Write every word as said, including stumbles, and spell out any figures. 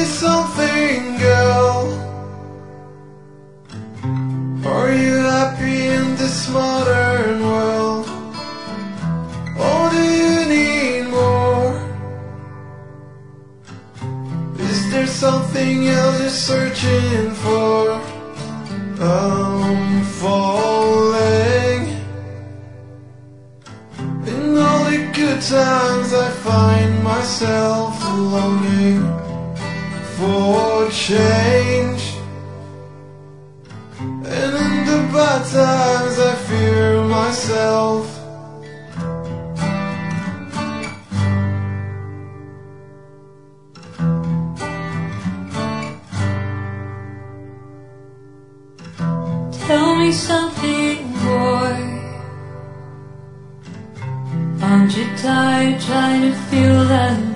something, girl. Are you happy in this modern world? Or do you need more? Is there something else you're searching for? I'm falling. In all the good times I find myself longing for change, and in the bad times I fear myself. Tell me something, boy. Aren't you tired trying to feel that